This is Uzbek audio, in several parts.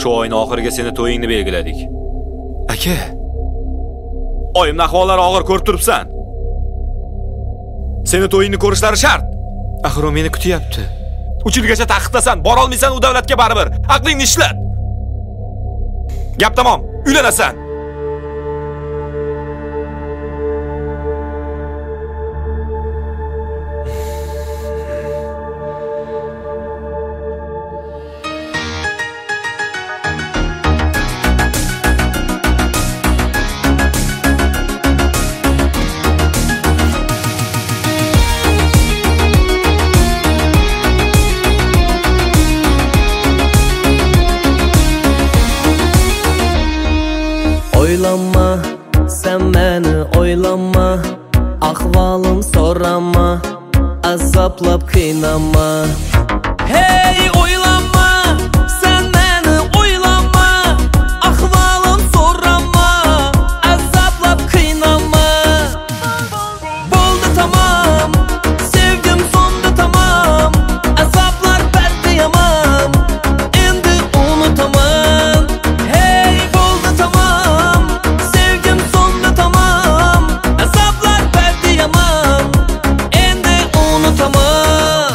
Shu oyning oxiriga seni to'yingni belgiladik. Aka, oyimning ahvollari og'ir ko'rib turibsan. Seni to'yingni ko'rishlari shart. Axir u meni kutyapti. 3 yilgacha taqiqdasan, bora olmaysan u davlatga baribir. Aqlingni ishlat. Gap tamom, uylanasan. Oylama, sen beni oylama, ahvalım sorama, azaplap kıynama. Hey oylama, sen beni oylama, ahvalım sorama, azaplap kıynama. Boldu tamam, sevgim sondu tamam, azaplar berdi yaman, endi unutamam. Hey boldu tamam, sevgim sondu tamam, azaplar berdi yaman, endi unutamam.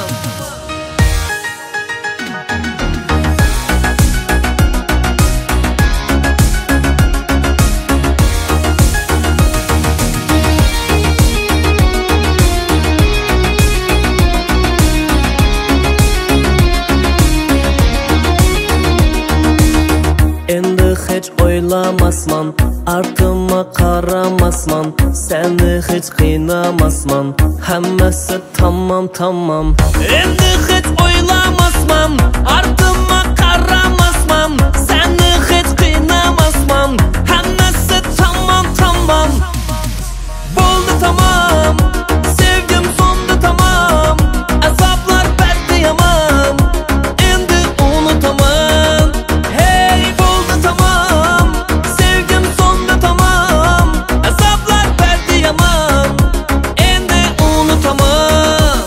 Endi hiç oylamasman, artıma karamasman, seni hiç kıynamasman, hemmesi tamam tamam. Endi hiç oylamasman, artıma karamasman, seni hiç kıynamasman, hemmesi tamam tamam. Boldu tamam, sevgim sondu tamam, azaplar berdi yaman, endi unutamam. Hey boldu tamam, sevgim sondu tamam, azaplar berdi yaman, endi unutamam.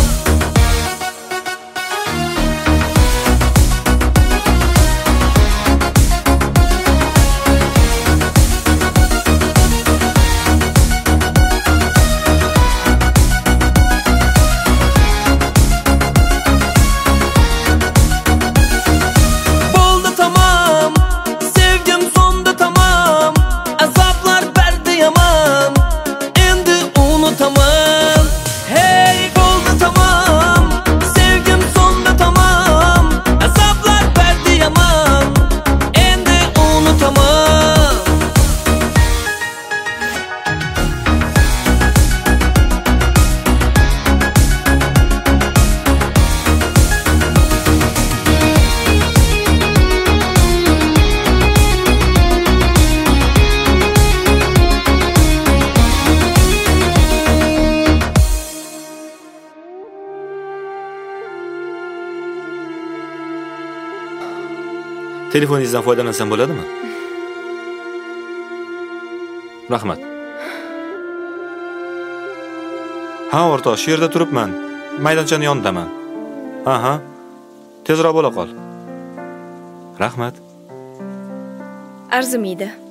Boldu tamam, sevgim sondu tamam, azaplar berdi yaman, endi unutamam. Hey boldu tamam, sevgim sondu tamam, azaplar berdi yaman, endi unutamam. Telefoningizdan foydalansam bo'ladimi? Rahmat. Ha, o'rtoq, shu yerda turibman. Maydonchaning yonidaman. Aha. Tezroq bo'la qol. Rahmat. Arzimaydi.